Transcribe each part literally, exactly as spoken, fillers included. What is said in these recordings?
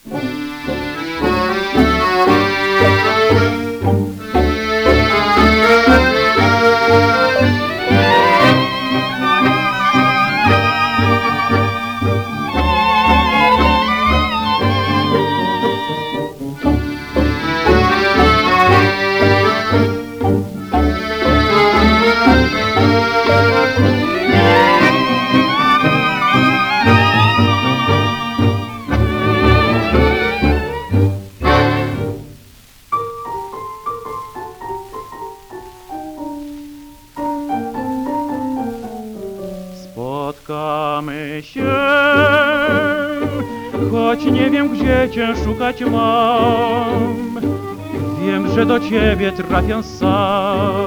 Spotkamy się, choć nie wiem, gdzie cię szukać mam. Wiem, że do ciebie trafię sam.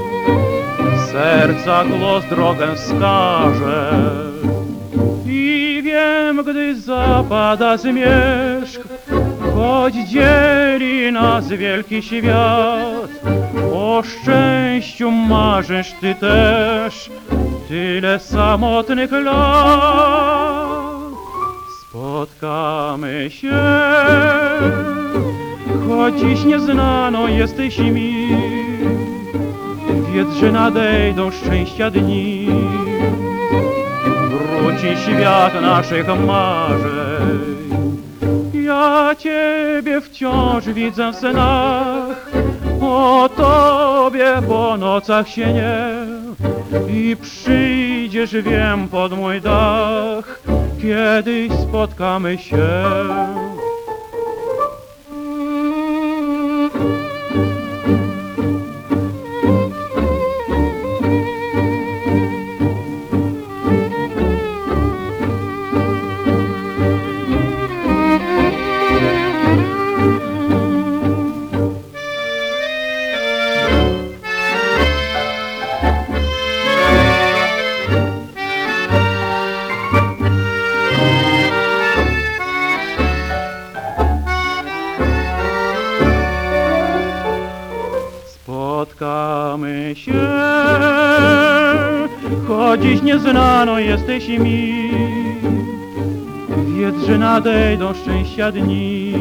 Serca głos drogę wskaże. I wiem, gdy zapada zmierzch, choć dzieli nas wielki świat, o szczęściu marzysz ty też, tyle samotnych lat. Spotkamy się, choć dziś nieznaną jesteś mi. Wiedz, że nadejdą szczęścia dni, wróci świat naszych marzeń. Ja ciebie wciąż widzę w snach, o tobie po nocach się nie. I przyjdziesz, wiem, pod mój dach, kiedyś spotkamy się. Spotkamy się, choć dziś nieznaną jesteś mi. Wiedz, że nadejdą szczęścia dni,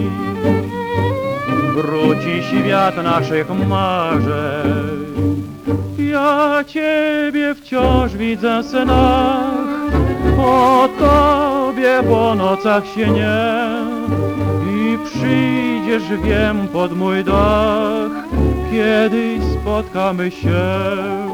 wróci świat naszych marzeń. Ja ciebie wciąż widzę w snach, o tobie po nocach się nie. I przyjdziesz, wiem, pod mój dach, kiedyś spotkamy się.